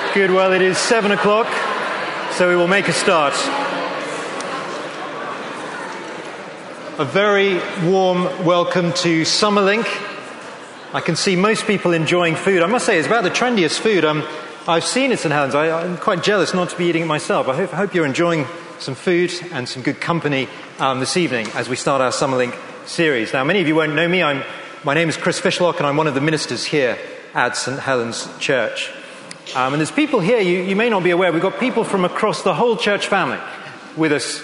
Good, well, it is 7 o'clock, so we will make a start. A very warm welcome to Summerlink. I can see most people enjoying food. I must say, it's about the trendiest food I've seen at St. Helens. I'm quite jealous not to be eating it myself. I hope you're enjoying some food and some good company this evening as we start our Summerlink series. Now, many of you won't know me. My name is Chris Fishlock, and I'm one of the ministers here at St. Helens Church. And there's people here, you may not be aware, we've got people from across the whole church family with us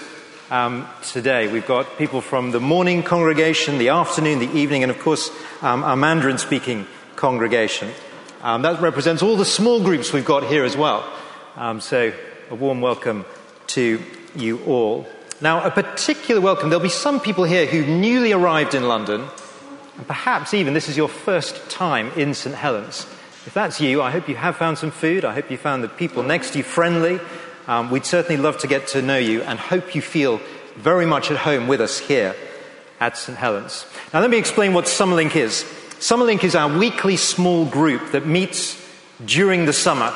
today. We've got people from the morning congregation, the afternoon, the evening, and of course our Mandarin-speaking congregation. That represents all the small groups we've got here as well. So a warm welcome to you all. Now, a particular welcome. There'll be some people here who newly arrived in London, and perhaps even this is your first time in St. Helens. If that's you, I hope you have found some food. I hope you found the people next to you friendly. We'd certainly love to get to know you and hope you feel very much at home with us here at St. Helens. Now, let me explain what Summerlink is. Summerlink is our weekly small group that meets during the summer.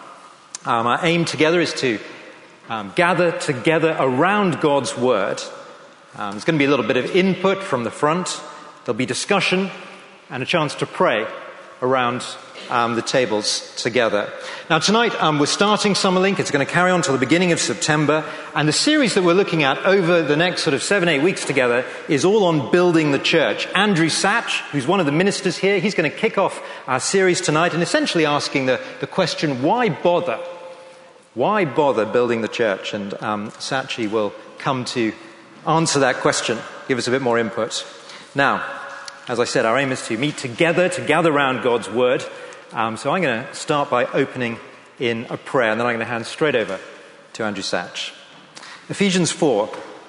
Our aim together is to gather together around God's Word. There's going to be a little bit of input from the front. There'll be discussion and a chance to pray around the tables together. Now tonight we're starting Summerlink. It's going to carry on till the beginning of September, and the series that we're looking at over the next sort of 7-8 weeks together is all on building the church. Andrew Satch, who's one of the ministers here, he's going to kick off our series tonight and essentially asking the question, why bother? Why bother building the church? And Satchy will come to answer that question, give us a bit more input. Now, as I said, our aim is to meet together, to gather around God's Word. So I'm going to start by opening in a prayer, and then I'm going to hand straight over to Andrew Satch. Ephesians 4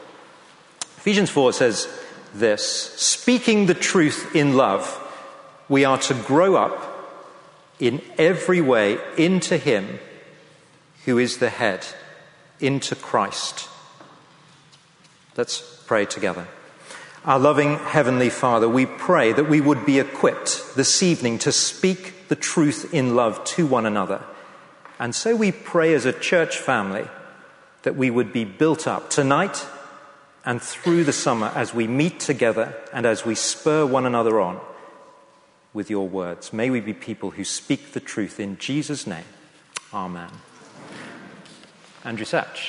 says this: speaking the truth in love, we are to grow up in every way into Him who is the head, into Christ. Let's pray together. Our loving Heavenly Father, we pray that we would be equipped this evening to speak the truth in love to one another. And so we pray as a church family that we would be built up tonight and through the summer as we meet together and as we spur one another on with your words. May we be people who speak the truth in Jesus' name. Amen. Andrew Satch.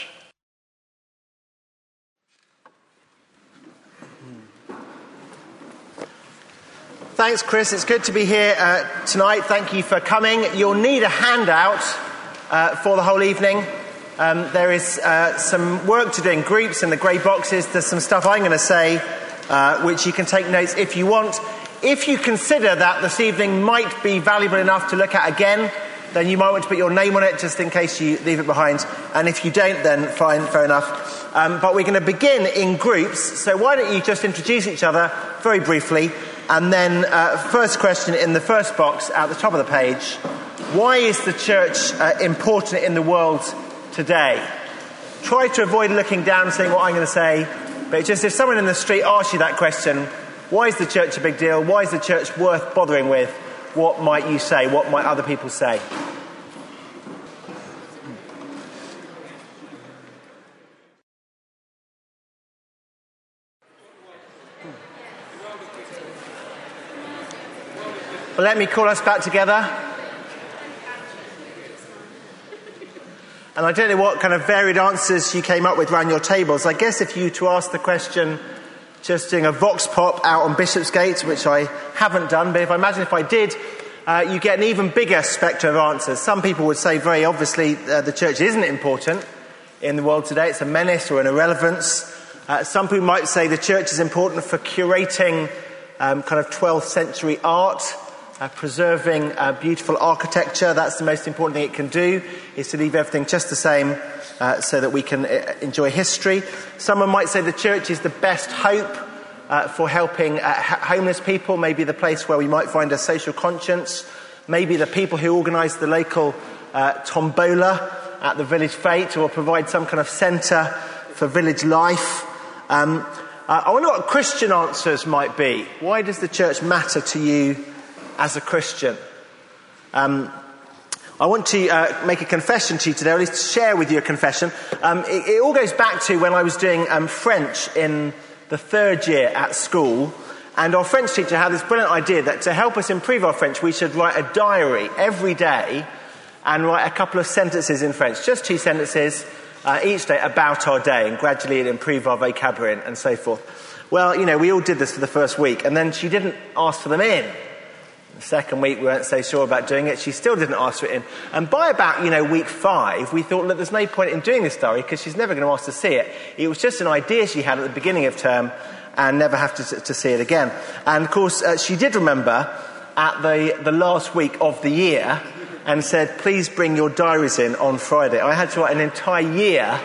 Thanks, Chris. It's good to be here tonight. Thank you for coming. You'll need a handout for the whole evening. There is some work to do in groups in the grey boxes. There's some stuff I'm going to say which you can take notes if you want. If you consider that this evening might be valuable enough to look at again, then you might want to put your name on it just in case you leave it behind. And if you don't, then fine, fair enough. But we're going to begin in groups. So why don't you just introduce each other very briefly. And then first question in the first box at the top of the page: why is the church important in the world today? Try to avoid looking down and saying what I'm going to say, but just if someone in the street asks you that question, why is the church a big deal? Why is the church worth bothering with? What might you say? What might other people say? Well, let me call us back together. And I don't know what kind of varied answers you came up with around your tables. I guess if you were to ask the question, just doing a vox pop out on Bishopsgate, which I haven't done, but if I did, you get an even bigger spectrum of answers. Some people would say very obviously the church isn't important in the world today. It's a menace or an irrelevance. Some people might say the church is important for curating kind of 12th century art, preserving beautiful architecture. That's the most important thing it can do, is to leave everything just the same so that we can enjoy history. Someone might say the church is the best hope for helping homeless people, maybe the place where we might find a social conscience, maybe the people who organise the local tombola at the village fete, or provide some kind of centre for village life. I wonder what Christian answers might be. Why does the church matter to you as a Christian? I want to make a confession to you today, or at least share with you a confession. It all goes back to when I was doing French in the third year at school, and our French teacher had this brilliant idea that to help us improve our French, we should write a diary every day and write a couple of sentences in French, just 2 sentences each day about our day, and gradually it'd improve our vocabulary and so forth. Well, we all did this for the first week, and then she didn't ask for them in. The second week, we weren't so sure about doing it. She still didn't ask for it in. And by about, week 5, we thought, look, there's no point in doing this diary because she's never going to ask to see it. It was just an idea she had at the beginning of term and never have to see it again. And, of course, she did remember at the last week of the year and said, please bring your diaries in on Friday. I had to write an entire year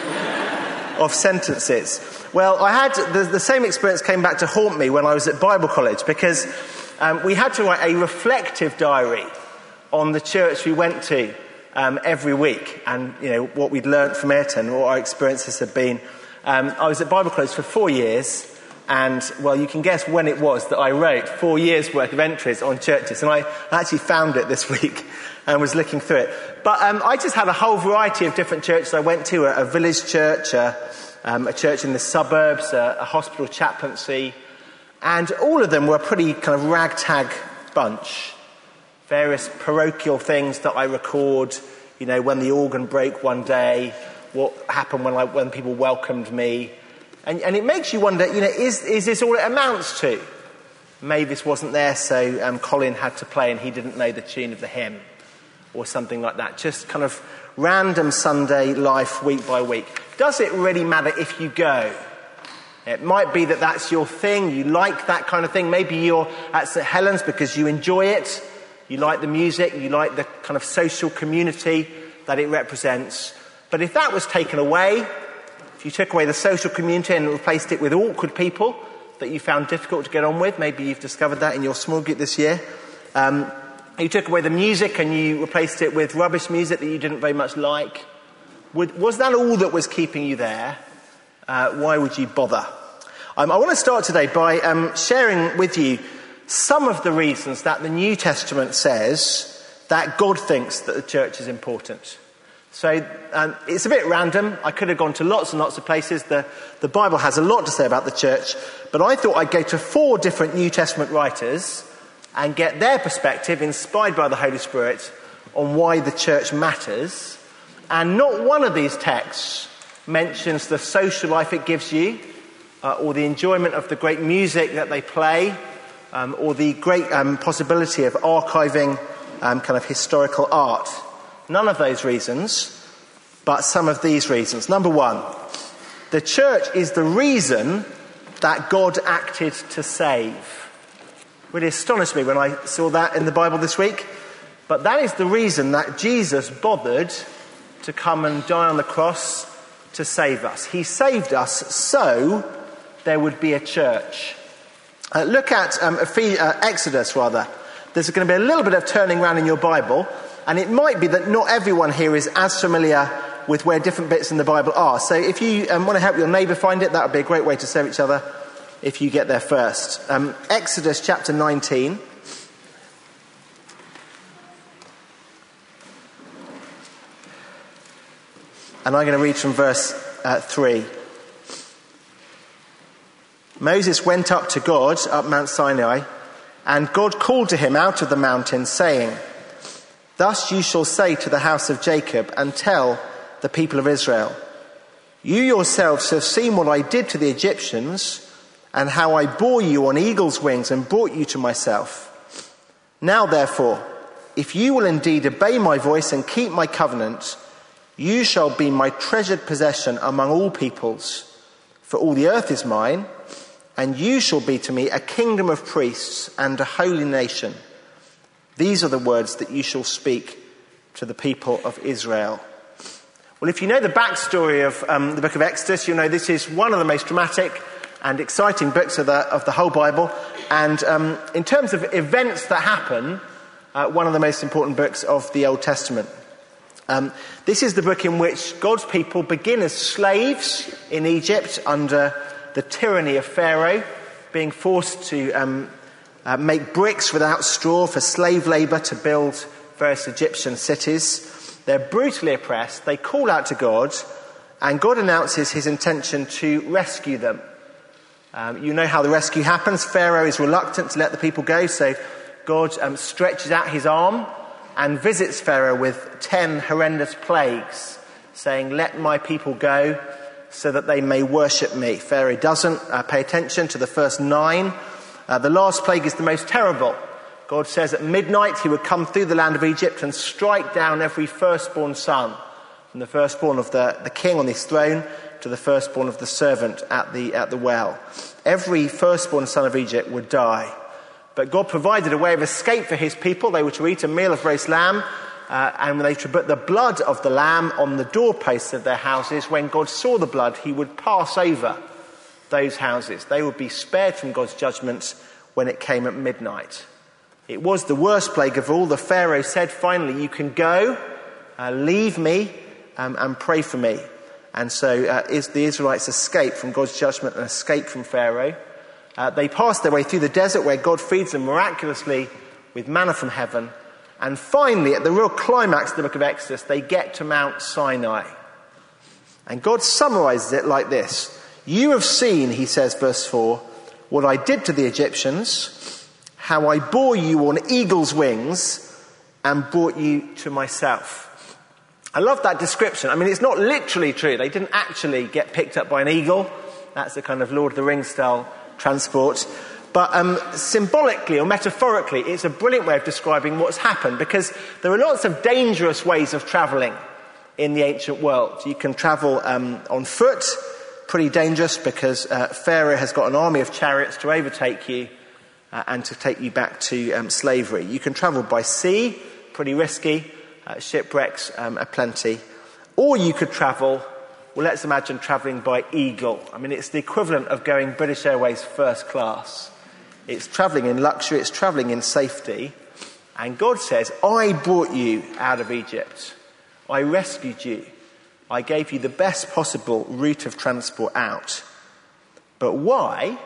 of sentences. Well, I had the same experience came back to haunt me when I was at Bible college because we had to write a reflective diary on the church we went to every week and, what we'd learnt from it and what our experiences had been. I was at Bible college for 4 years and, well, you can guess when it was that I wrote 4 years' worth of entries on churches. And I actually found it this week and was looking through it. But I just had a whole variety of different churches I went to, a village church, a church in the suburbs, a hospital chaplaincy. And all of them were a pretty kind of ragtag bunch. Various parochial things that I record, when the organ broke one day, what happened when people welcomed me. And it makes you wonder, is this all it amounts to? Mavis wasn't there, so Colin had to play and he didn't know the tune of the hymn or something like that. Just kind of random Sunday life week by week. Does it really matter if you go? It might be that that's your thing, you like that kind of thing. Maybe you're at St Helens because you enjoy it, you like the music, you like the kind of social community that it represents. But if that was taken away, if you took away the social community and replaced it with awkward people that you found difficult to get on with, maybe you've discovered that in your small group this year. You took away the music and you replaced it with rubbish music that you didn't very much like. Was that all that was keeping you there? Why would you bother? I want to start today by sharing with you some of the reasons that the New Testament says that God thinks that the church is important. So it's a bit random. I could have gone to lots and lots of places. The Bible has a lot to say about the church, but I thought I'd go to 4 different New Testament writers and get their perspective, inspired by the Holy Spirit, on why the church matters. And not one of these texts mentions the social life it gives you, or the enjoyment of the great music that they play, or the great possibility of archiving kind of historical art. None of those reasons, but some of these reasons. Number 1, the church is the reason that God acted to save. Really astonished me when I saw that in the Bible this week. But that is the reason that Jesus bothered to come and die on the cross to save us. He saved us so there would be a church. Look at Exodus, rather. There's going to be a little bit of turning around in your Bible, and it might be that not everyone here is as familiar with where different bits in the Bible are. So if you want to help your neighbour find it, that would be a great way to serve each other if you get there first. Exodus chapter 19. And I'm going to read from verse 3. Moses went up to God, up Mount Sinai, and God called to him out of the mountain, saying, "Thus you shall say to the house of Jacob, and tell the people of Israel, you yourselves have seen what I did to the Egyptians, and how I bore you on eagle's wings and brought you to myself. Now therefore, if you will indeed obey my voice and keep my covenant, you shall be my treasured possession among all peoples, for all the earth is mine, and you shall be to me a kingdom of priests and a holy nation. These are the words that you shall speak to the people of Israel." Well, if you know the backstory of the book of Exodus, you'll know this is one of the most dramatic and exciting books of the whole Bible. And in terms of events that happen, one of the most important books of the Old Testament. This is the book in which God's people begin as slaves in Egypt under the tyranny of Pharaoh, being forced to make bricks without straw for slave labour to build various Egyptian cities. They're brutally oppressed. They call out to God, and God announces his intention to rescue them. You know how the rescue happens. Pharaoh is reluctant to let the people go, so God stretches out his arm and visits Pharaoh with 10 horrendous plagues, saying, "Let my people go so that they may worship me." Pharaoh doesn't pay attention to the first 9. The last plague is the most terrible. God says at midnight he would come through the land of Egypt and strike down every firstborn son, from the firstborn of the king on his throne to the firstborn of the servant at the well. Every firstborn son of Egypt would die. But God provided a way of escape for his people. They were to eat a meal of roast lamb, and they should put the blood of the lamb on the doorposts of their houses. When God saw the blood, he would pass over those houses. They would be spared from God's judgment when it came at midnight. It was the worst plague of all. The Pharaoh said, "Finally, you can go, leave me, and pray for me." And so the Israelites escaped from God's judgment and escaped from Pharaoh. They passed their way through the desert where God feeds them miraculously with manna from heaven. And finally, at the real climax of the book of Exodus, they get to Mount Sinai. And God summarizes it like this. "You have seen," he says, verse 4, "what I did to the Egyptians, how I bore you on eagle's wings and brought you to myself." I love that description. I mean, it's not literally true. They didn't actually get picked up by an eagle. That's the kind of Lord of the Rings style transport. But symbolically or metaphorically, it's a brilliant way of describing what's happened, because there are lots of dangerous ways of travelling in the ancient world. You can travel on foot, pretty dangerous because Pharaoh has got an army of chariots to overtake you and to take you back to slavery. You can travel by sea, pretty risky. Shipwrecks are plenty. Or you could travel, well, let's imagine travelling by eagle. I mean, it's the equivalent of going British Airways first class. It's travelling in luxury, it's travelling in safety. And God says, "I brought you out of Egypt. I rescued you. I gave you the best possible route of transport out. But why?"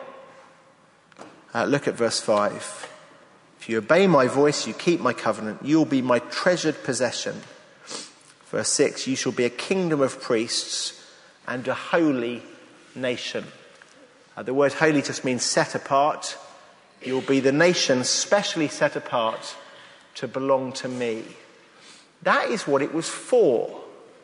Look at verse 5. "If you obey my voice, you keep my covenant, you'll be my treasured possession." Verse 6, "You shall be a kingdom of priests and a holy nation." The word holy just means set apart. You'll be the nation specially set apart to belong to me. That is what it was for.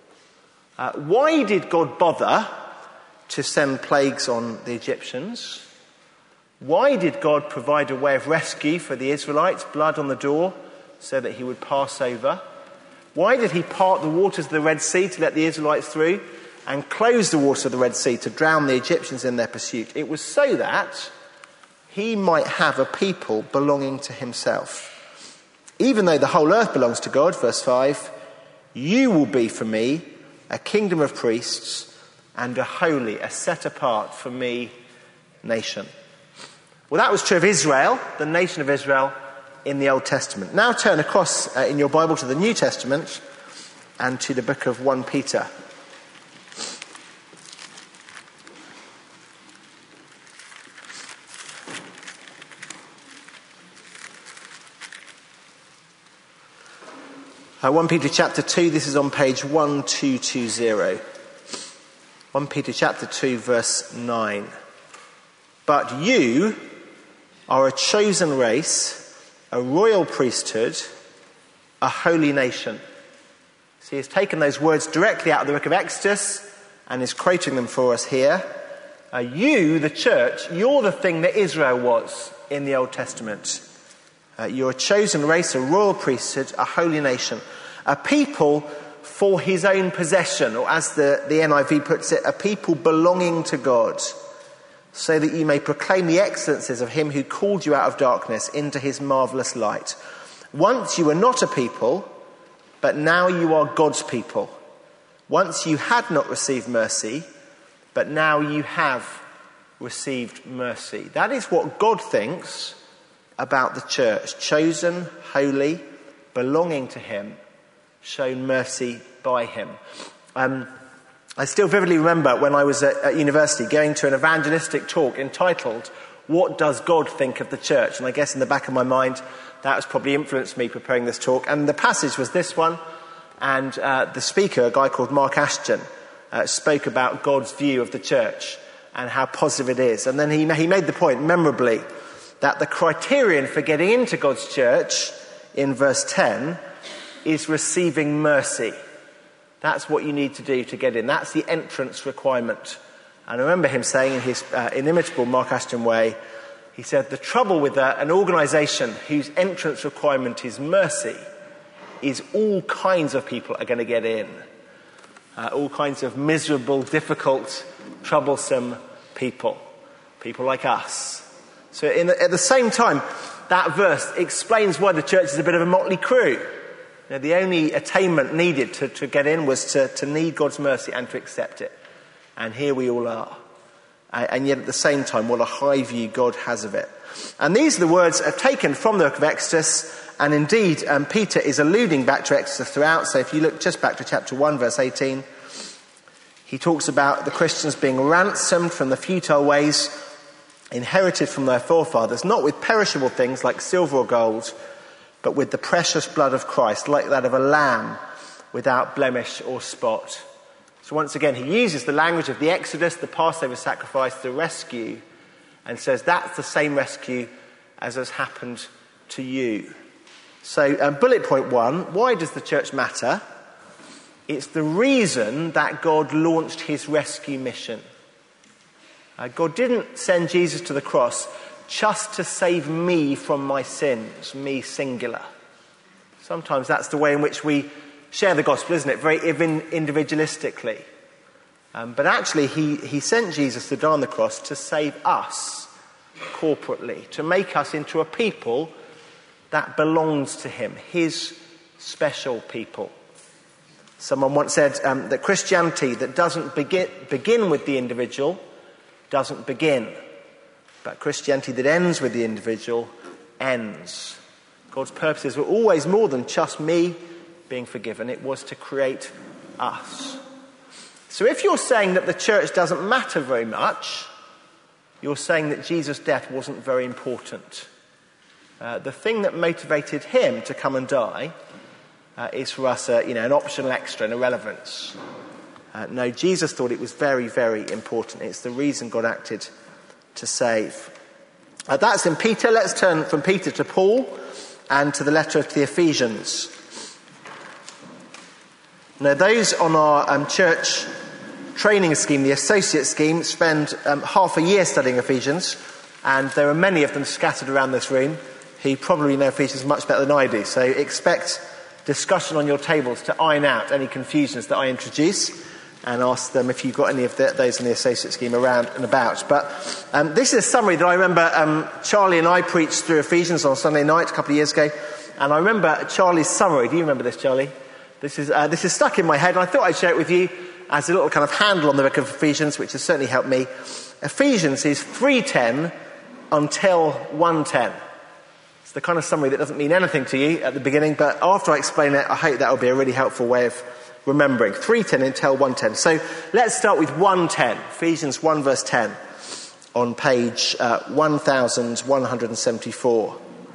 Why did God bother to send plagues on the Egyptians? Why did God provide a way of rescue for the Israelites, blood on the door, so that he would pass over? Why did he part the waters of the Red Sea to let the Israelites through and close the waters of the Red Sea to drown the Egyptians in their pursuit? It was so that he might have a people belonging to himself. "Even though the whole earth belongs to God," verse 5, "you will be for me a kingdom of priests and a holy, a set apart for me nation." Well, that was true of Israel, the nation of Israel in the Old Testament. Now turn across in your Bible to the New Testament and to the book of 1 Peter. Uh, 1 Peter chapter 2, this is on page 1220. 1 Peter chapter 2, verse 9. "But you are a chosen race, a royal priesthood, a holy nation." So he's taken those words directly out of the book of Exodus and is quoting them for us here. You, the church, you're the thing that Israel was in the Old Testament. You're a chosen race, a royal priesthood, a holy nation, a people for his own possession, or as the NIV puts it, a people belonging to God, so that you may proclaim the excellencies of him who called you out of darkness into his marvellous light. Once you were not a people, but now you are God's people. Once you had not received mercy, but now you have received mercy. That is what God thinks about the church. Chosen, holy, belonging to him, shown mercy by him. I still vividly remember when I was at university going to an evangelistic talk entitled, "What Does God Think of the Church?" And I guess in the back of my mind, that has probably influenced me preparing this talk. And the passage was this one. And the speaker, a guy called Mark Ashton, spoke about God's view of the church and how positive it is. And then he made the point, memorably, that the criterion for getting into God's church, in verse 10, is receiving mercy. That's what you need to do to get in. That's the entrance requirement. And I remember him saying in his inimitable Mark Ashton way, he said, the trouble with an organisation whose entrance requirement is mercy is all kinds of people are going to get in. All kinds of miserable, difficult, troublesome people. People like us. So at the same time, that verse explains why the church is a bit of a motley crew. The only attainment needed to get in was to need God's mercy and to accept it. And here we all are. And yet at the same time, what a high view God has of it. And these are the words taken from the book of Exodus. And indeed, Peter is alluding back to Exodus throughout. So if you look just back to chapter 1, verse 18, he talks about the Christians being ransomed from the futile ways inherited from their forefathers, not with perishable things like silver or gold, but with the precious blood of Christ, like that of a lamb without blemish or spot. So once again, he uses the language of the Exodus, the Passover sacrifice, the rescue, and says that's the same rescue as has happened to you. So bullet point 1, why does the church matter? It's the reason that God launched his rescue mission. God didn't send Jesus to the cross just to save me from my sins, me singular. Sometimes that's the way in which we share the gospel, isn't it? Very individualistically. But actually, he sent Jesus to die on the cross to save us corporately, to make us into a people that belongs to him, his special people. Someone once said that Christianity that doesn't begin with the individual doesn't begin. But Christianity that ends with the individual ends. God's purposes were always more than just me being forgiven. It was to create us. So if you're saying that the church doesn't matter very much, you're saying that Jesus' death wasn't very important. The thing that motivated him to come and die is for us an optional extra, an irrelevance. No, Jesus thought it was very, very important. It's the reason God acted to save. That's in Peter. Let's turn from Peter to Paul and to the letter to the Ephesians. Now, those on our church training scheme, the associate scheme, spend half a year studying Ephesians, and there are many of them scattered around this room who probably know Ephesians much better than I do. So expect discussion on your tables to iron out any confusions that I introduce, and ask them if you've got any of those in the associate scheme around and about. But this is a summary that I remember Charlie and I preached through Ephesians on Sunday night a couple of years ago. And I remember Charlie's summary. Do you remember this, Charlie? This is stuck in my head, and I thought I'd share it with you as a little kind of handle on the book of Ephesians, which has certainly helped me. Ephesians is 3:10 until 1:10. It's the kind of summary that doesn't mean anything to you at the beginning, but after I explain it, I hope that will be a really helpful way of remembering. 3:10 until 1:10. So let's start with 1:10. Ephesians 1 verse 10 on page 1174.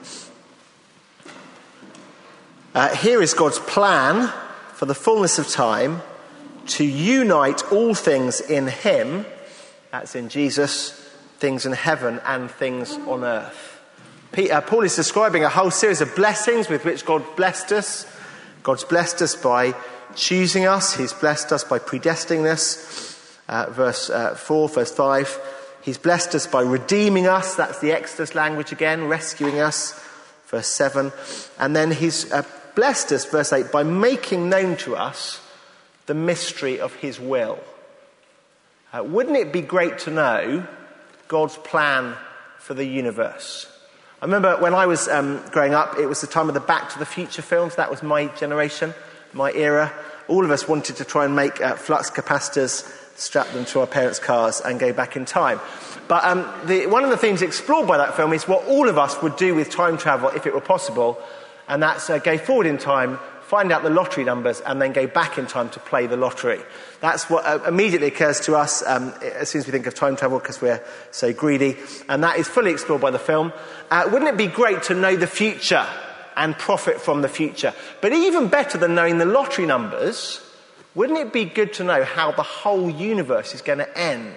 Here is God's plan for the fullness of time to unite all things in him, that's in Jesus, things in heaven and things on earth. Paul is describing a whole series of blessings with which God blessed us. God's blessed us by choosing us. He's blessed us by predestining us. Verse 4, verse 5. He's blessed us by redeeming us. That's the Exodus language again, rescuing us. Verse 7. And then he's blessed us, verse 8, by making known to us the mystery of his will. Wouldn't it be great to know God's plan for the universe? I remember when I was growing up, it was the time of the Back to the Future films. That was my generation, my era. All of us wanted to try and make flux capacitors strap them to our parents' cars and go back in time. But one of the themes explored by that film is what all of us would do with time travel if it were possible, and that's go forward in time, find out the lottery numbers, and then go back in time to play the lottery. That's what immediately occurs to us as soon as we think of time travel, because we're so greedy, and that is fully explored by the film. Wouldn't it be great to know the future and profit from the future? But even better than knowing the lottery numbers, wouldn't it be good to know how the whole universe is going to end?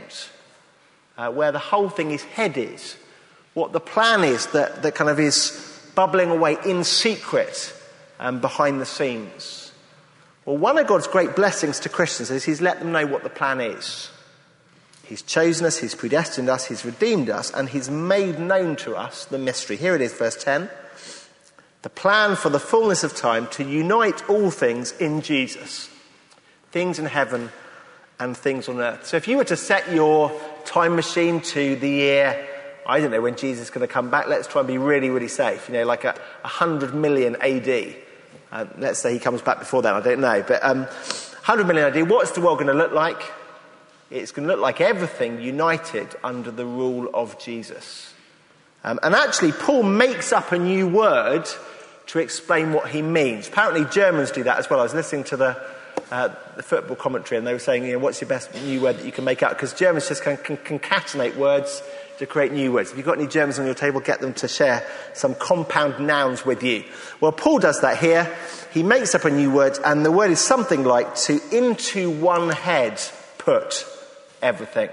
Where the whole thing is headed? What the plan is that kind of is bubbling away in secret behind the scenes? Well, one of God's great blessings to Christians is he's let them know what the plan is. He's chosen us, he's predestined us, he's redeemed us, and he's made known to us the mystery. Here it is, verse 10. The plan for the fullness of time to unite all things in Jesus. Things in heaven and things on earth. So if you were to set your time machine to the year, I don't know when Jesus is going to come back, let's try and be really, really safe. Like 100 million AD. Let's say he comes back before then, I don't know. But 100 million AD, what's the world going to look like? It's going to look like everything united under the rule of Jesus. And actually, Paul makes up a new word to explain what he means. Apparently, Germans do that as well. I was listening to the football commentary, and they were saying, what's your best new word that you can make out? Because Germans just can concatenate words to create new words. If you've got any Germans on your table, get them to share some compound nouns with you. Well, Paul does that here. He makes up a new word, and the word is something like to into one head put everything.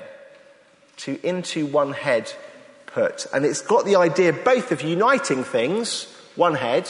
To into one head put. And it's got the idea both of uniting things, one head,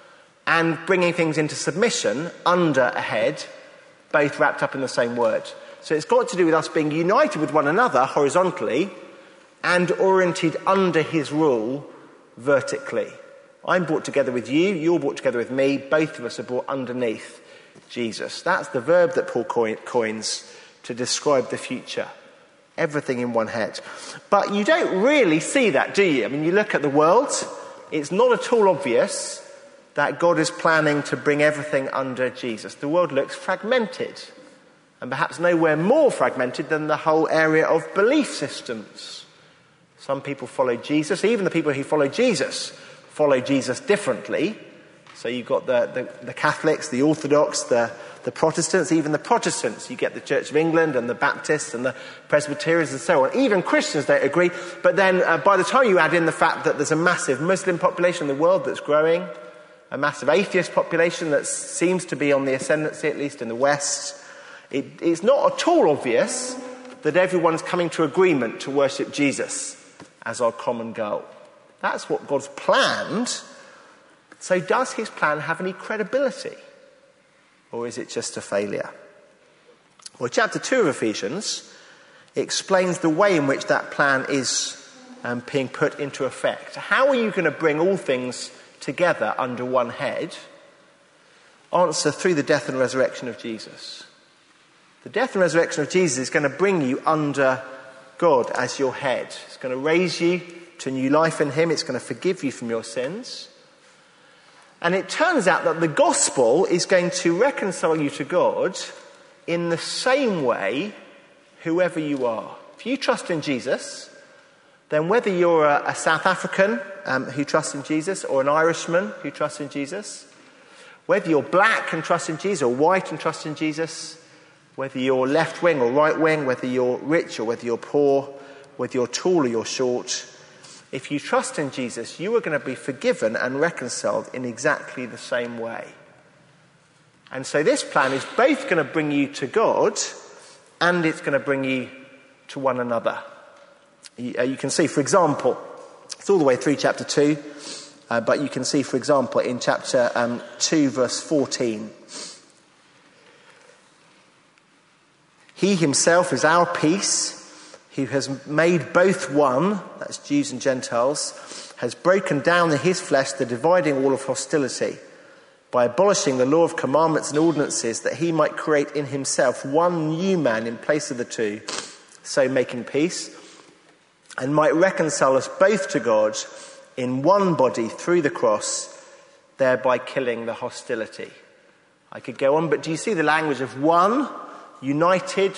and bringing things into submission under a head, both wrapped up in the same word. So it's got to do with us being united with one another horizontally and oriented under his rule vertically. I'm brought together with you, you're brought together with me, both of us are brought underneath Jesus. That's the verb that Paul coins to describe the future. Everything in one head. But you don't really see that, do you? I mean, you look at the world, it's not at all obvious that God is planning to bring everything under Jesus. The world looks fragmented, and perhaps nowhere more fragmented than the whole area of belief systems. Some people follow Jesus. Even the people who follow Jesus differently. So you've got the Catholics, the Orthodox, the Protestants, even the Protestants. You get the Church of England and the Baptists and the Presbyterians and so on. Even Christians don't agree. But then by the time you add in the fact that there's a massive Muslim population in the world that's growing, a massive atheist population that seems to be on the ascendancy, at least in the West, it's not at all obvious that everyone's coming to agreement to worship Jesus as our common goal. That's what God's planned. So does his plan have any credibility? Or is it just a failure? Well, chapter 2 of Ephesians explains the way in which that plan is being put into effect. How are you going to bring all things together under one head? Answer: through the death and resurrection of Jesus. The death and resurrection of Jesus is going to bring you under God as your head. It's going to raise you to new life in him. It's going to forgive you from your sins. And it turns out that the gospel is going to reconcile you to God in the same way, whoever you are. If you trust in Jesus, then whether you're a South African who trusts in Jesus, or an Irishman who trusts in Jesus, whether you're black and trust in Jesus, or white and trust in Jesus, whether you're left wing or right wing, whether you're rich or whether you're poor, whether you're tall or you're short, if you trust in Jesus, you are going to be forgiven and reconciled in exactly the same way. And so this plan is both going to bring you to God, and it's going to bring you to one another. You can see, for example, it's all the way through chapter 2, but you can see, for example, in chapter 2, verse 14. He himself is our peace, who has made both one, that's Jews and Gentiles, has broken down in his flesh the dividing wall of hostility by abolishing the law of commandments and ordinances, that he might create in himself one new man in place of the two, so making peace, and might reconcile us both to God in one body through the cross, thereby killing the hostility. I could go on, but do you see the language of one, united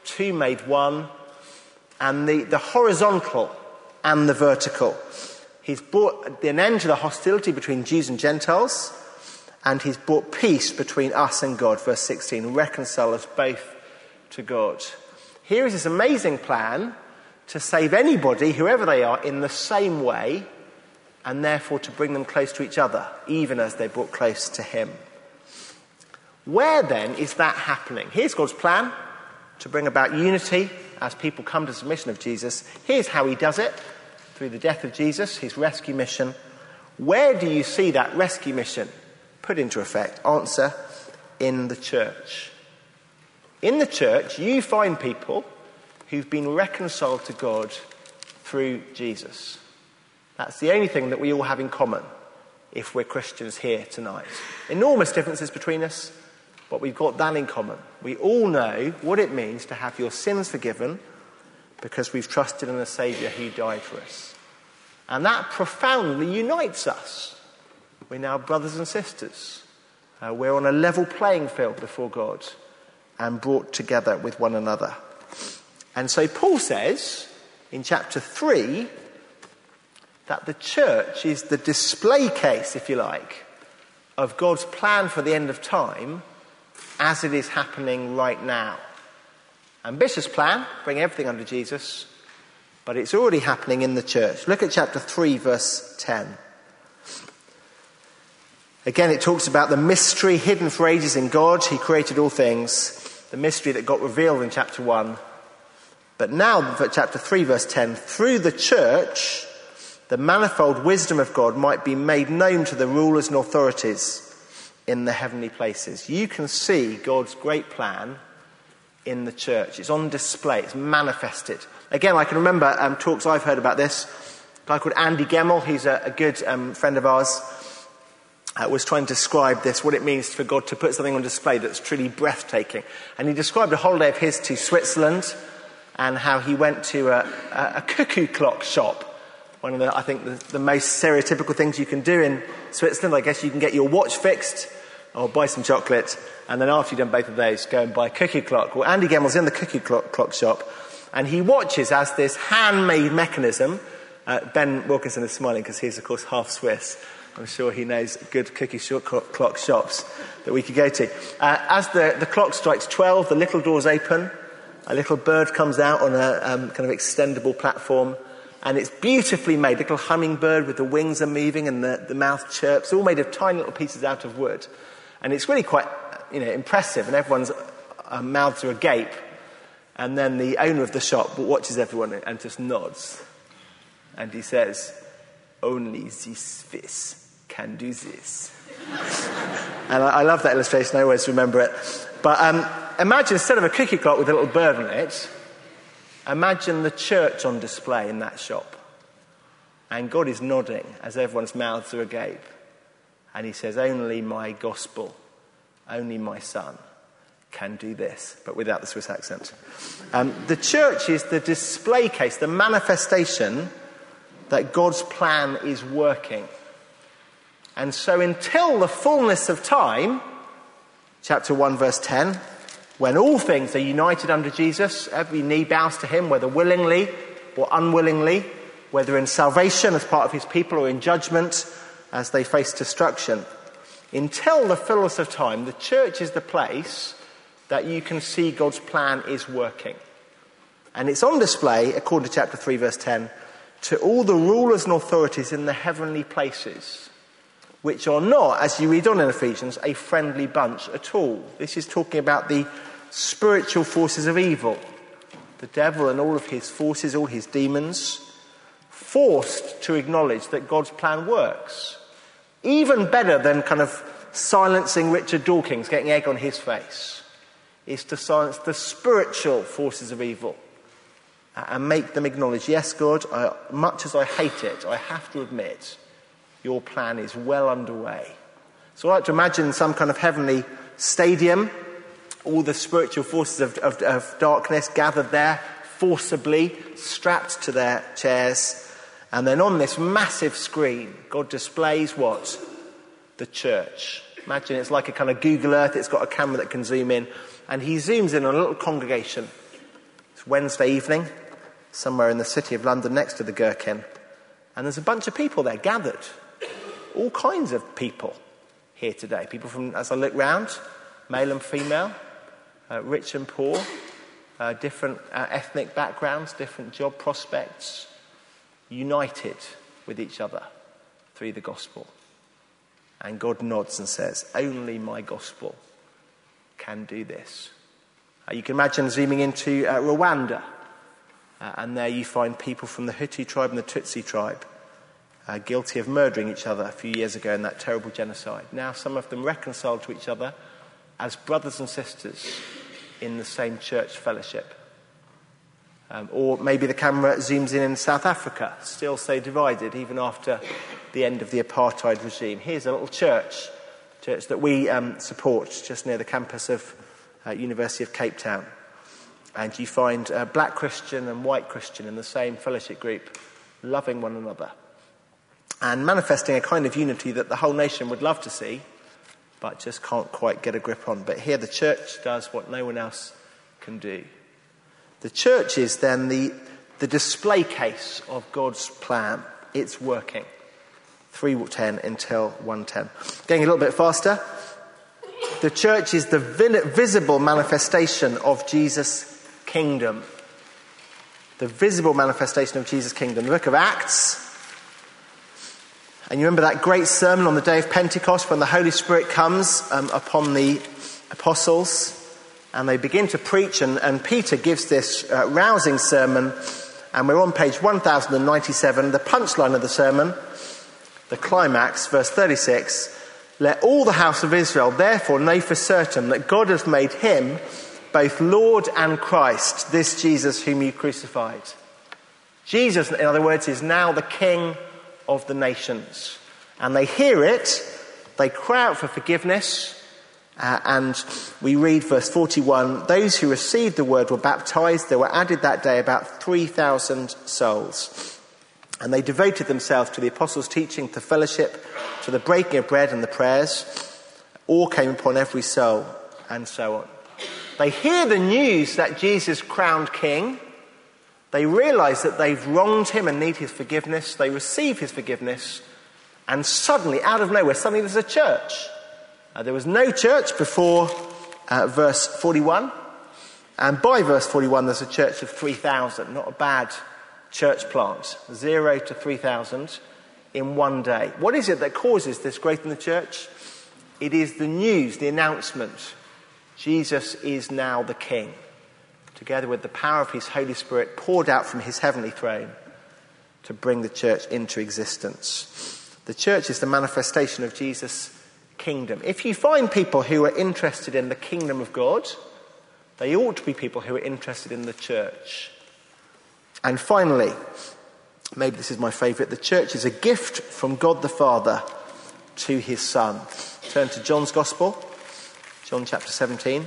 two made one, and the horizontal and the vertical. He's brought an end to the hostility between Jews and Gentiles, and he's brought peace between us and God, verse 16, reconcile us both to God. Here is this amazing plan to save anybody, whoever they are, in the same way, and therefore to bring them close to each other, even as they're brought close to him. Where then is that happening? Here's God's plan to bring about unity as people come to submission of Jesus. Here's how he does it, through the death of Jesus, his rescue mission. Where do you see that rescue mission put into effect? Answer, in the church. In the church, you find people who've been reconciled to God through Jesus. That's the only thing that we all have in common if we're Christians here tonight. Enormous differences between us, but we've got that in common. We all know what it means to have your sins forgiven because we've trusted in a Saviour who died for us. And that profoundly unites us. We're now brothers and sisters. We're on a level playing field before God and brought together with one another. And so Paul says in chapter 3 that the church is the display case, if you like, of God's plan for the end of time as it is happening right now. Ambitious plan, bring everything under Jesus, but it's already happening in the church. Look at chapter 3, verse 10. Again, it talks about the mystery hidden for ages in God. He created all things. The mystery that got revealed in chapter 1. But now, chapter 3, verse 10, through the church, the manifold wisdom of God might be made known to the rulers and authorities in the heavenly places. You can see God's great plan in the church. It's on display. It's manifested. Again, I can remember talks I've heard about this. A guy called Andy Gemmell, who's a good friend of ours, was trying to describe this, what it means for God to put something on display that's truly breathtaking. And he described a holiday of his to Switzerland and how he went to a cuckoo clock shop. One of the most stereotypical things you can do in Switzerland. I guess you can get your watch fixed or buy some chocolate, and then after you've done both of those, go and buy a cookie clock. Well, Andy Gemmell's in the cookie clock shop, and he watches as this handmade mechanism, Ben Wilkinson is smiling because he's, of course, half Swiss. I'm sure he knows good cookie clock shops that we could go to. As the clock strikes 12, the little doors open, a little bird comes out on a kind of extendable platform, and it's beautifully made, little hummingbird with the wings are moving and the mouth chirps, all made of tiny little pieces out of wood. And it's really quite, impressive, and everyone's mouths are agape. And then the owner of the shop watches everyone and just nods. And he says, "Only this Swiss can do this." And I love that illustration, I always remember it. But imagine, instead of a cookie clock with a little bird on it, imagine the church on display in that shop. And God is nodding as everyone's mouths are agape. And he says, "Only my gospel, only my son can do this," but without the Swiss accent. The church is the display case, the manifestation that God's plan is working. And so until the fullness of time, chapter 1, verse 10, when all things are united under Jesus, every knee bows to him, whether willingly or unwillingly, whether in salvation as part of his people or in judgment as they face destruction. Until the fullness of time, the church is the place that you can see God's plan is working. And it's on display, according to chapter 3, verse 10, to all the rulers and authorities in the heavenly places, which are not, as you read on in Ephesians, a friendly bunch at all. This is talking about the spiritual forces of evil, the devil and all of his forces, all his demons, forced to acknowledge that God's plan works. Even better than kind of silencing Richard Dawkins, getting egg on his face, is to silence the spiritual forces of evil and make them acknowledge, yes, God, much as I hate it, I have to admit, your plan is well underway. So I like to imagine some kind of heavenly stadium, all the spiritual forces of darkness gathered there, forcibly strapped to their chairs. And then on this massive screen, God displays what? The church. Imagine it's like a kind of Google Earth. It's got a camera that can zoom in. And he zooms in on a little congregation It's Wednesday evening, somewhere in the city of London next to the Gherkin. And there's a bunch of people there gathered. All kinds of people here today. People from, as I look round, male and female, rich and poor, different ethnic backgrounds, different job prospects, united with each other through the gospel. And God nods and says, only my gospel can do this. You can imagine zooming into Rwanda. And there you find people from the Hutu tribe and the Tutsi tribe guilty of murdering each other a few years ago in that terrible genocide. Now some of them reconciled to each other as brothers and sisters in the same church fellowship. Or maybe the camera zooms in South Africa, still so divided even after the end of the apartheid regime. Here's a little church that we support just near the campus of University of Cape Town. And you find black Christian and white Christian in the same fellowship group, loving one another and manifesting a kind of unity that the whole nation would love to see, but just can't quite get a grip on. But here the church does what no one else can do. The church is then the display case of God's plan. It's working. 3:10 until 1:10. Going a little bit faster. The church is the visible manifestation of Jesus' kingdom. The visible manifestation of Jesus' kingdom. The book of Acts. And you remember that great sermon on the day of Pentecost when the Holy Spirit comes upon the apostles and they begin to preach, and Peter gives this rousing sermon, and we're on page 1097, the punchline of the sermon, the climax, verse 36, let all the house of Israel therefore know for certain that God has made him both Lord and Christ, this Jesus whom you crucified. Jesus, in other words, is now the King of the nations. And they hear it, they cry out for forgiveness, and we read verse 41, those who received the word were baptized. There were added that day about 3,000 souls. And they devoted themselves to the apostles' teaching, to fellowship, to the breaking of bread and the prayers. All came upon every soul, and so on. They hear the news that Jesus crowned king. They realise that they've wronged him and need his forgiveness. They receive his forgiveness. And suddenly, out of nowhere, suddenly there's a church. There was no church before verse 41. And by verse 41, there's a church of 3,000. Not a bad church plant. 0 to 3,000 in one day. What is it that causes this growth in the church? It is the news, the announcement. Jesus is now the King, together with the power of his Holy Spirit poured out from his heavenly throne to bring the church into existence. The church is the manifestation of Jesus' kingdom. If you find people who are interested in the kingdom of God, they ought to be people who are interested in the church. And finally, maybe this is my favourite, the church is a gift from God the Father to his Son. Turn to John's Gospel, John chapter 17.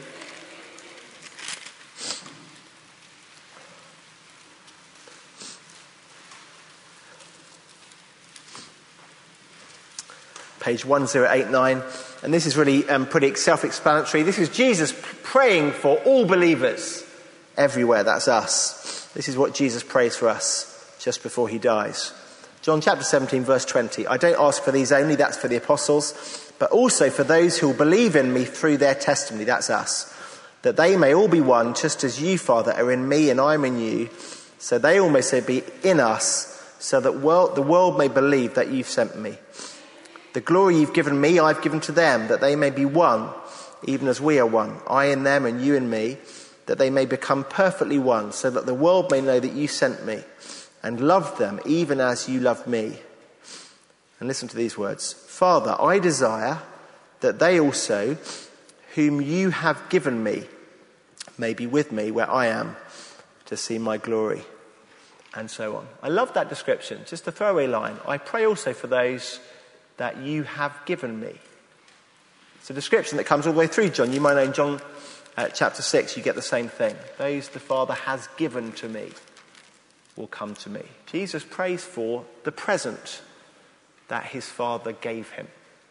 Page 1089. And this is really pretty self-explanatory. This is Jesus praying for all believers everywhere. That's us. This is what Jesus prays for us just before he dies. John chapter 17, verse 20. I don't ask for these only, that's for the apostles, but also for those who will believe in me through their testimony, that's us, that they may all be one, just as you, Father, are in me and I am in you, so they all may so be in us, so that the world may believe that you've sent me. The glory you've given me, I've given to them, that they may be one, even as we are one, I in them and you in me, that they may become perfectly one, so that the world may know that you sent me and loved them even as you loved me. And listen to these words. Father, I desire that they also, whom you have given me, may be with me where I am, to see my glory. And so on. I love that description. Just a throwaway line. I pray also for those that you have given me. It's a description that comes all the way through John. You might know in John chapter 6, you get the same thing. Those the Father has given to me will come to me. Jesus prays for the present that his Father gave him.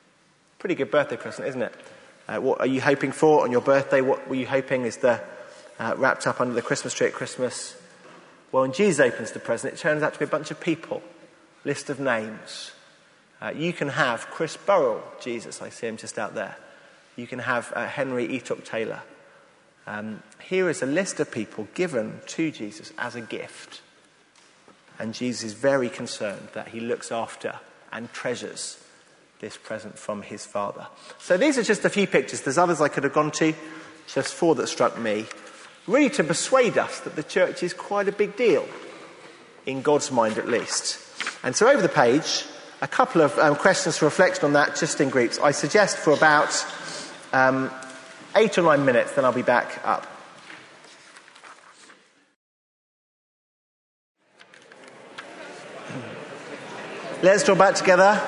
Pretty good birthday present, isn't it? What are you hoping for on your birthday? What were you hoping is the wrapped up under the Christmas tree at Christmas. Well, when Jesus opens the present, it turns out to be a bunch of people, list of names. You can have Chris Burrell, Jesus, I see him just out there. You can have Henry Etoch Taylor. Here is a list of people given to Jesus as a gift. And Jesus is very concerned that he looks after and treasures this present from his Father. So these are just a few pictures. There's others I could have gone to, just 4 that struck me. Really to persuade us that the church is quite a big deal, in God's mind at least. And so over the page, a couple of questions for reflection on that, just in groups. I suggest for about 8 or 9 minutes, then I'll be back up. Let's draw back together.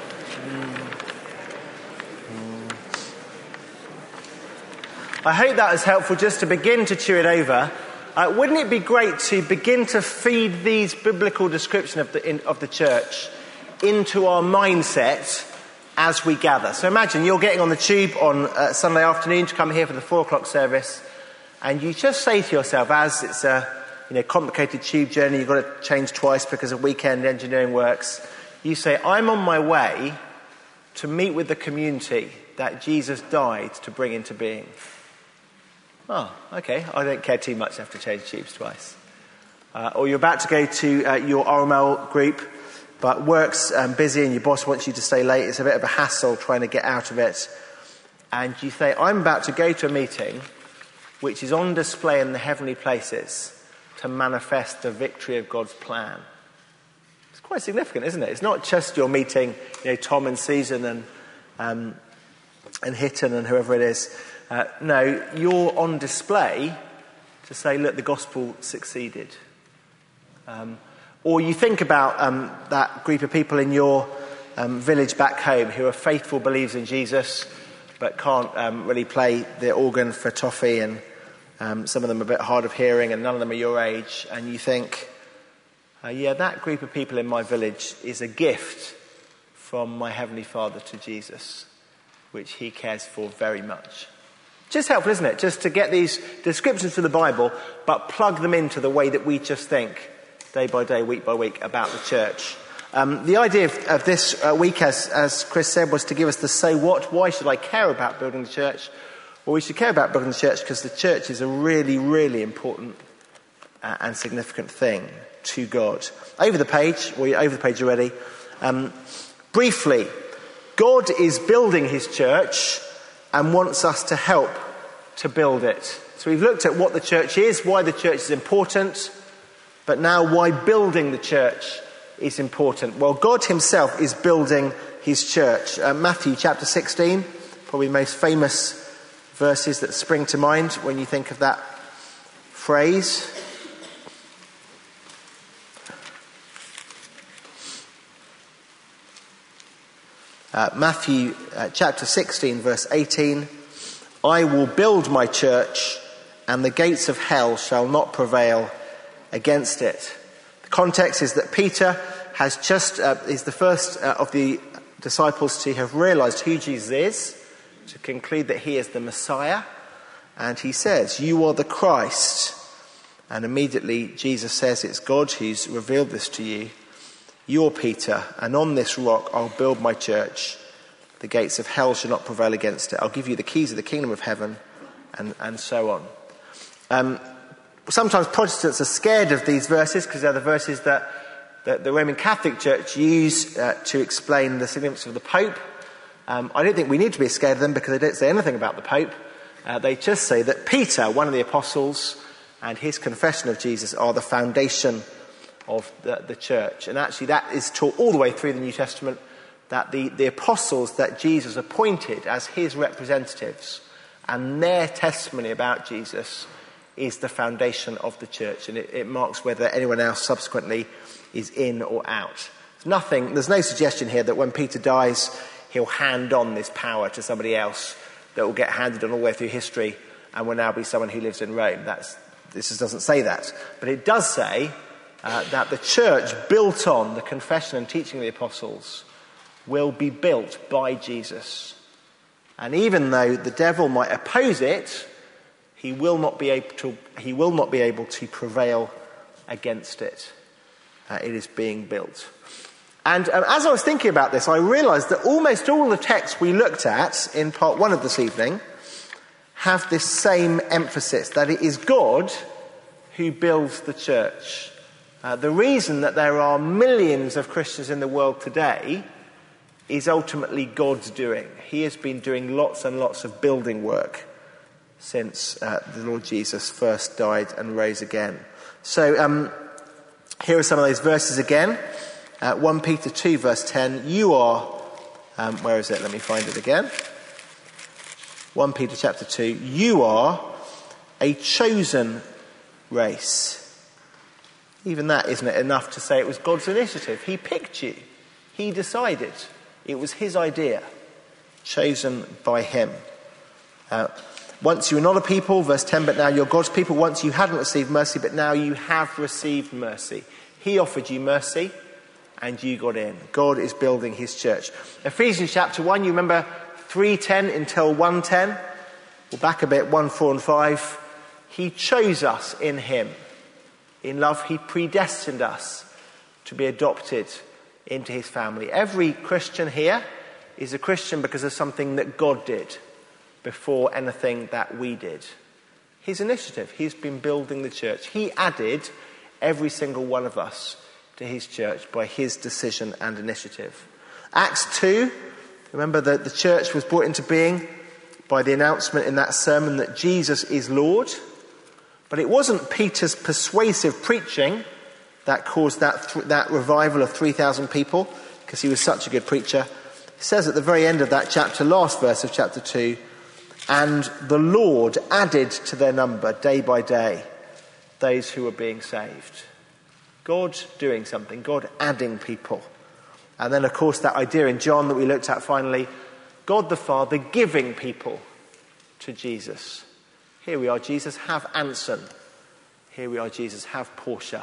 I hope that was helpful just to begin to chew it over. Wouldn't it be great to begin to feed these biblical descriptions of the church into our mindset as we gather? So imagine you're getting on the tube on Sunday afternoon to come here for the 4:00 service, and you just say to yourself, as it's a complicated tube journey, you've got to change twice because of weekend engineering works, you say, I'm on my way to meet with the community that Jesus died to bring into being. Oh, okay, I don't care too much to have to change tubes twice. Or you're about to go to your RML group, but work's busy and your boss wants you to stay late. It's a bit of a hassle trying to get out of it. And you say, I'm about to go to a meeting which is on display in the heavenly places to manifest the victory of God's plan. It's quite significant, isn't it? It's not just your meeting, Tom and Susan and Hitton and whoever it is. No, you're on display to say, look, the gospel succeeded. Or you think about that group of people in your village back home who are faithful believers in Jesus but can't really play the organ for toffee, and some of them are a bit hard of hearing and none of them are your age, and you think, that group of people in my village is a gift from my Heavenly Father to Jesus, which he cares for very much. Just helpful, isn't it? Just to get these descriptions from the Bible, but plug them into the way that we just think, day by day, week by week, about the church. The idea of this week, as Chris said, was to give us the so what. Why should I care about building the church? Well, we should care about building the church because the church is a really, really important and significant thing to God. Over the page already. Briefly, God is building his church and wants us to help to build it. So we've looked at what the church is, why the church is important, but now why building the church is important. Well, God himself is building his church. Matthew chapter 16, probably the most famous verses that spring to mind when you think of that phrase. Matthew chapter 16 verse 18, I will build my church and the gates of hell shall not prevail against it. The context is that Peter has is the first of the disciples to have realised who Jesus is, to conclude that he is the Messiah, and he says, you are the Christ. And immediately Jesus says, it's God who's revealed this to you. You're Peter, and on this rock I'll build my church. The gates of hell shall not prevail against it. I'll give you the keys of the kingdom of heaven, and so on. Sometimes Protestants are scared of these verses because they're the verses that the Roman Catholic Church use to explain the significance of the Pope. I don't think we need to be scared of them because they don't say anything about the Pope. They just say that Peter, one of the apostles, and his confession of Jesus are the foundation of the church. And actually that is taught all the way through the New Testament, that the apostles that Jesus appointed as his representatives and their testimony about Jesus is the foundation of the church, and it marks whether anyone else subsequently is in or out. There's no suggestion here that when Peter dies he'll hand on this power to somebody else that will get handed on all the way through history and will now be someone who lives in Rome. This doesn't say that, but it does say that the church built on the confession and teaching of the apostles will be built by Jesus. And even though the devil might oppose it, he will not be able to prevail against it. It is being built. And as I was thinking about this, I realised that almost all the texts we looked at in part 1 of this evening have this same emphasis, that it is God who builds the church. The reason that there are millions of Christians in the world today is ultimately God's doing. He has been doing lots and lots of building work since the Lord Jesus first died and rose again. So here are some of those verses again. 1 Peter 2 verse 10, you are, where is it? Let me find it again. 1 Peter chapter 2, you are a chosen race. Even that isn't it enough to say it was God's initiative. He picked you. He decided. It was his idea. Chosen by him. Once you were not a people, verse 10, but now you're God's people. Once you hadn't received mercy, but now you have received mercy. He offered you mercy and you got in. God is building his church. Ephesians chapter 1, you remember 3:10 until 1:10? Well, back a bit, 1, 4 and 5. He chose us in him. In love, he predestined us to be adopted into his family. Every Christian here is a Christian because of something that God did before anything that we did. His initiative. He's been building the church. He added every single one of us to his church by his decision and initiative. Acts 2, remember that the church was brought into being by the announcement in that sermon that Jesus is Lord. But it wasn't Peter's persuasive preaching that caused that revival of 3,000 people, because he was such a good preacher. It says at the very end of that chapter, last verse of chapter 2, and the Lord added to their number day by day those who were being saved. God doing something, God adding people. And then, of course, that idea in John that we looked at finally, God the Father giving people to Jesus. Here we are, Jesus, have Anson. Here we are, Jesus, have Portia.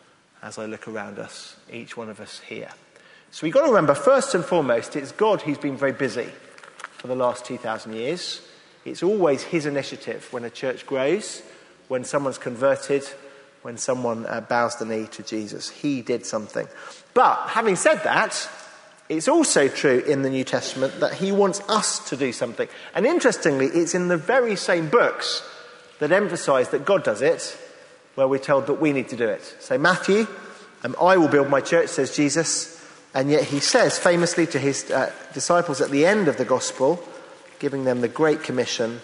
As I look around us, each one of us here. So we've got to remember, first and foremost, it's God who's been very busy for the last 2,000 years. It's always his initiative when a church grows, when someone's converted, when someone bows the knee to Jesus. He did something. But having said that, it's also true in the New Testament that he wants us to do something. And interestingly, it's in the very same books that emphasise that God does it, where we're told that we need to do it. So Matthew, I will build my church, says Jesus. And yet he says famously to his disciples at the end of the gospel, giving them the Great Commission,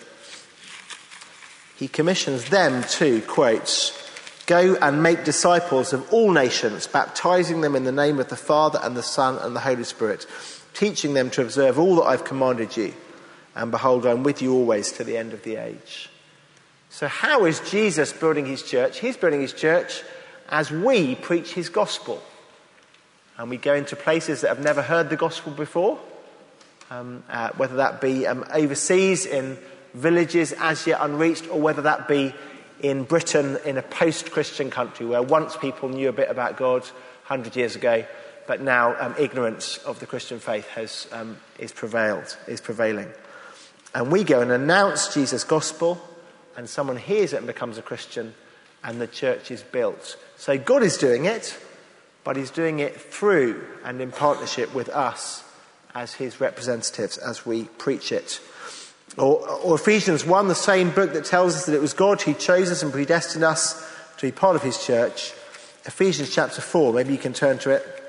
he commissions them to, quotes, go and make disciples of all nations, baptizing them in the name of the Father and the Son and the Holy Spirit, teaching them to observe all that I've commanded you. And behold, I'm with you always to the end of the age. So how is Jesus building his church? He's building his church as we preach his gospel. And we go into places that have never heard the gospel before, whether that be overseas in villages as yet unreached, or whether that be in Britain in a post-Christian country where once people knew a bit about God 100 years ago, but now ignorance of the Christian faith is prevailing. And we go and announce Jesus' gospel, and someone hears it and becomes a Christian, and the church is built. So God is doing it, but he's doing it through and in partnership with us as his representatives as we preach it. Or Ephesians 1, the same book that tells us that it was God who chose us and predestined us to be part of his church. Ephesians chapter 4, maybe you can turn to it.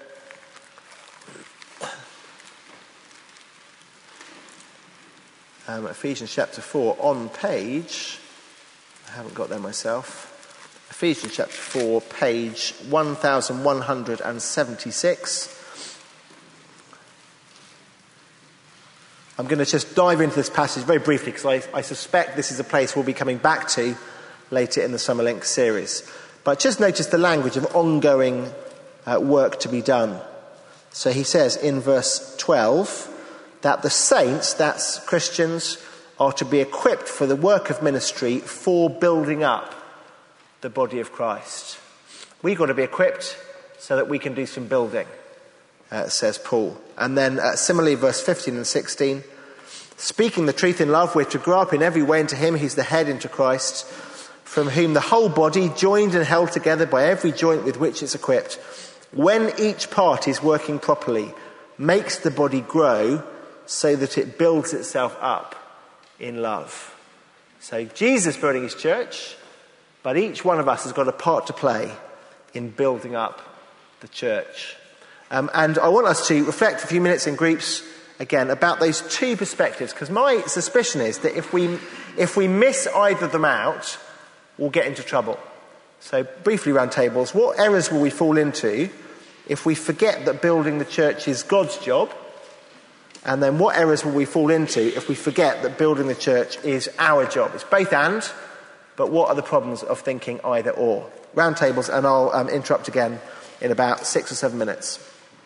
Ephesians chapter 4 on page, I haven't got there myself. Ephesians chapter 4, page 1176. I'm going to just dive into this passage very briefly because I suspect this is a place we'll be coming back to later in the Summer Link series. But just notice the language of ongoing work to be done. So he says in verse 12 that the saints, that's Christians, are to be equipped for the work of ministry for building up the body of Christ. We've got to be equipped so that we can do some building, says Paul. And then similarly, verse 15 and 16, Speaking the truth in love, we're to grow up in every way into him who's the head, into Christ, from whom the whole body, joined and held together by every joint with which it's equipped, when each part is working properly, makes the body grow so that it builds itself up in love. So Jesus is building his church, but each one of us has got a part to play in building up the church. And I want us to reflect for a few minutes in groups again about those two perspectives, because my suspicion is that if we miss either of them out, we'll get into trouble. So briefly round tables, what errors will we fall into if we forget that building the church is God's job? And then what errors will we fall into if we forget that building the church is our job? It's both and, but what are the problems of thinking either or? Round tables, and I'll interrupt again in about 6 or 7 minutes.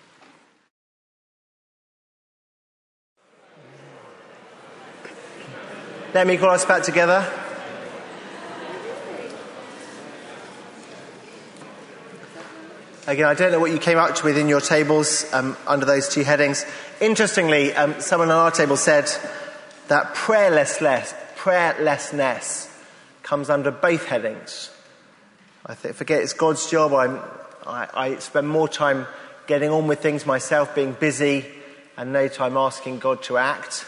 Let me call us back together. Again, I don't know what you came up with in your tables under those two headings. Interestingly, someone on our table said that prayerlessness comes under both headings. I forget it's God's job. I spend more time getting on with things myself, being busy, and no time asking God to act.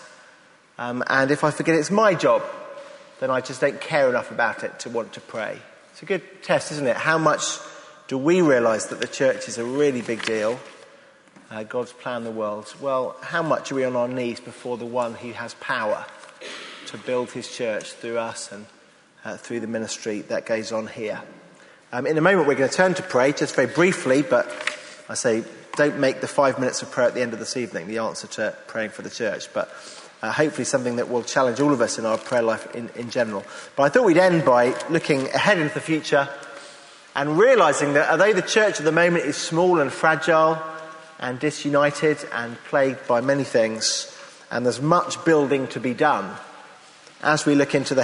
And if I forget it's my job, then I just don't care enough about it to want to pray. It's a good test, isn't it? How much do we realise that the church is a really big deal? God's planned the world. Well, how much are we on our knees before the one who has power to build his church through us and through the ministry that goes on here? In a moment we're going to turn to pray, just very briefly, but I say don't make the 5 minutes of prayer at the end of this evening the answer to praying for the church, but hopefully something that will challenge all of us in our prayer life in general. But I thought we'd end by looking ahead into the future and realising that although the church at the moment is small and fragile and disunited and plagued by many things, and there's much building to be done, as we look into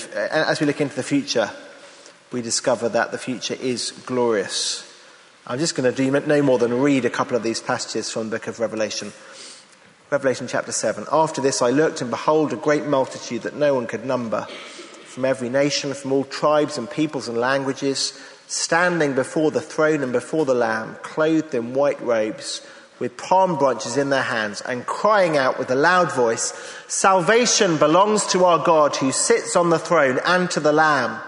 the future, we discover that the future is glorious. I'm just going to do no more than read a couple of these passages from the book of Revelation. Revelation chapter 7. After this I looked, and behold, a great multitude that no one could number, from every nation, from all tribes and peoples and languages, standing before the throne and before the Lamb, clothed in white robes, with palm branches in their hands, and crying out with a loud voice, "Salvation belongs to our God who sits on the throne and to the Lamb."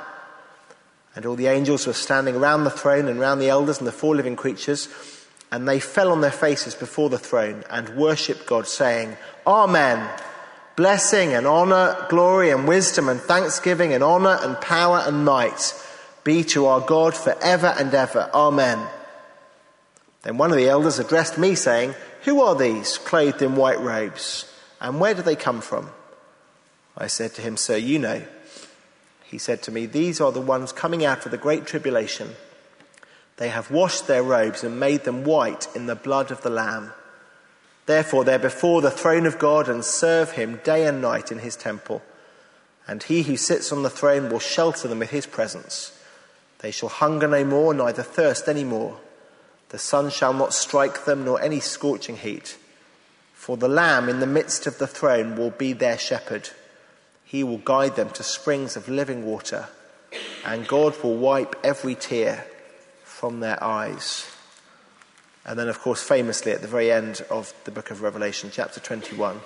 And all the angels were standing around the throne and around the elders and the 4 living creatures, and they fell on their faces before the throne and worshipped God, saying, "Amen. Blessing and honour, glory and wisdom and thanksgiving and honour and power and might be to our God forever and ever. Amen." Then one of the elders addressed me, saying, "Who are these clothed in white robes, and where do they come from?" I said to him, "Sir, you know." He said to me, "These are the ones coming out of the great tribulation. They have washed their robes and made them white in the blood of the Lamb. Therefore they're before the throne of God and serve him day and night in his temple. And he who sits on the throne will shelter them with his presence. They shall hunger no more, neither thirst any more. The sun shall not strike them, nor any scorching heat. For the Lamb in the midst of the throne will be their shepherd. He will guide them to springs of living water, and God will wipe every tear from their eyes." And then, of course, famously at the very end of the book of Revelation, chapter 21.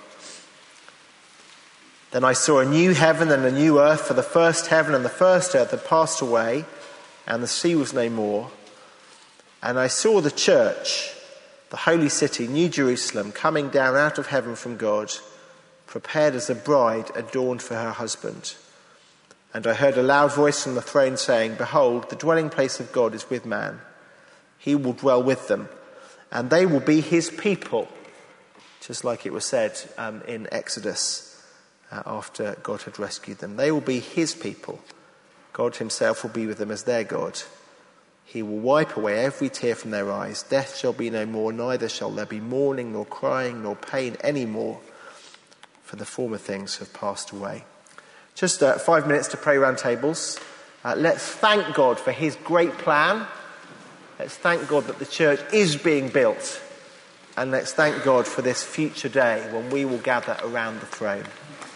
"Then I saw a new heaven and a new earth, for the first heaven and the first earth had passed away, and the sea was no more. And I saw the church, the holy city, New Jerusalem, coming down out of heaven from God, prepared as a bride adorned for her husband. And I heard a loud voice from the throne saying, 'Behold, the dwelling place of God is with man. He will dwell with them, and they will be his people,'" just like it was said in Exodus after God had rescued them. "They will be his people. God himself will be with them as their God. He will wipe away every tear from their eyes. Death shall be no more, neither shall there be mourning, nor crying, nor pain any more, for the former things have passed away." Just 5 minutes to pray round tables. Let's thank God for his great plan. Let's thank God that the church is being built And let's thank God for this future day when we will gather around the throne.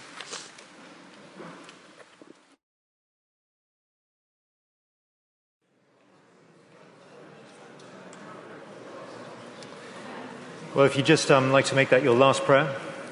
Well, if you'd just like to make that your last prayer.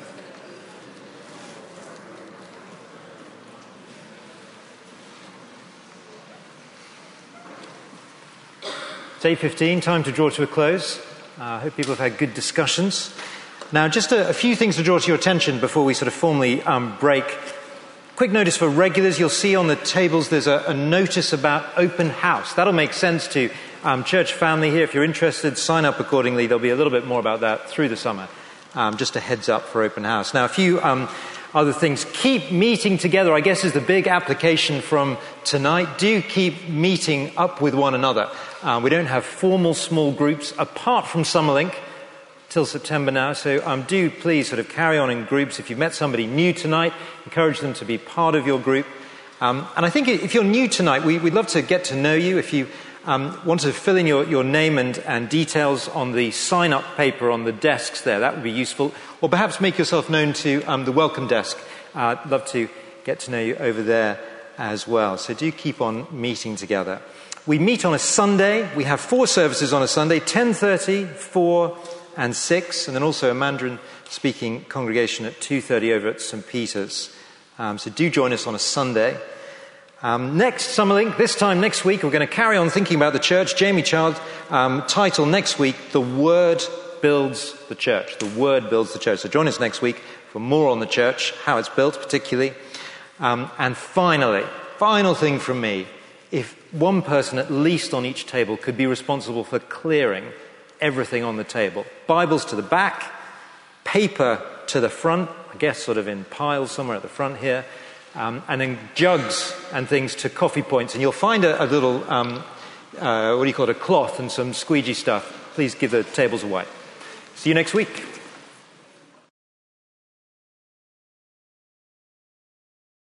It's 8:15, time to draw to a close. I hope people have had good discussions. Now, just a few things to draw to your attention before we sort of formally break. Quick notice for regulars. You'll see on the tables there's a notice about open house. That'll make sense to church family here. If you're interested, sign up accordingly. There'll be a little bit more about that through the summer. Just a heads up for open house. Now, a few other things. Keep meeting together, I guess, is the big application from tonight. Do keep meeting up with one another. We don't have formal small groups apart from Summerlink till September now, so do please sort of carry on in groups. If you've met somebody new tonight, encourage them to be part of your group. And I think if you're new tonight, we'd love to get to know you. If you want to fill in your name and details on the sign-up paper on the desks there, that would be useful. Or perhaps make yourself known to the welcome desk. I'd love to get to know you over there as well. So do keep on meeting together. We meet on a Sunday. We have 4 services on a Sunday, 10:30, 4 and 6, and then also a Mandarin-speaking congregation at 2:30 over at St. Peter's. So do join us on a Sunday. Next Summerlink, this time next week, we're going to carry on thinking about the church. Jamie Child, title next week, The Word Builds the Church. The Word Builds the Church. So join us next week for more on the church, how it's built particularly. And finally, final thing from me, if one person at least on each table could be responsible for clearing everything on the table. Bibles to the back, paper to the front, I guess sort of in piles somewhere at the front here, and then jugs and things to coffee points. And you'll find a little, a cloth and some squeegee stuff. Please give the tables a wipe. See you next week.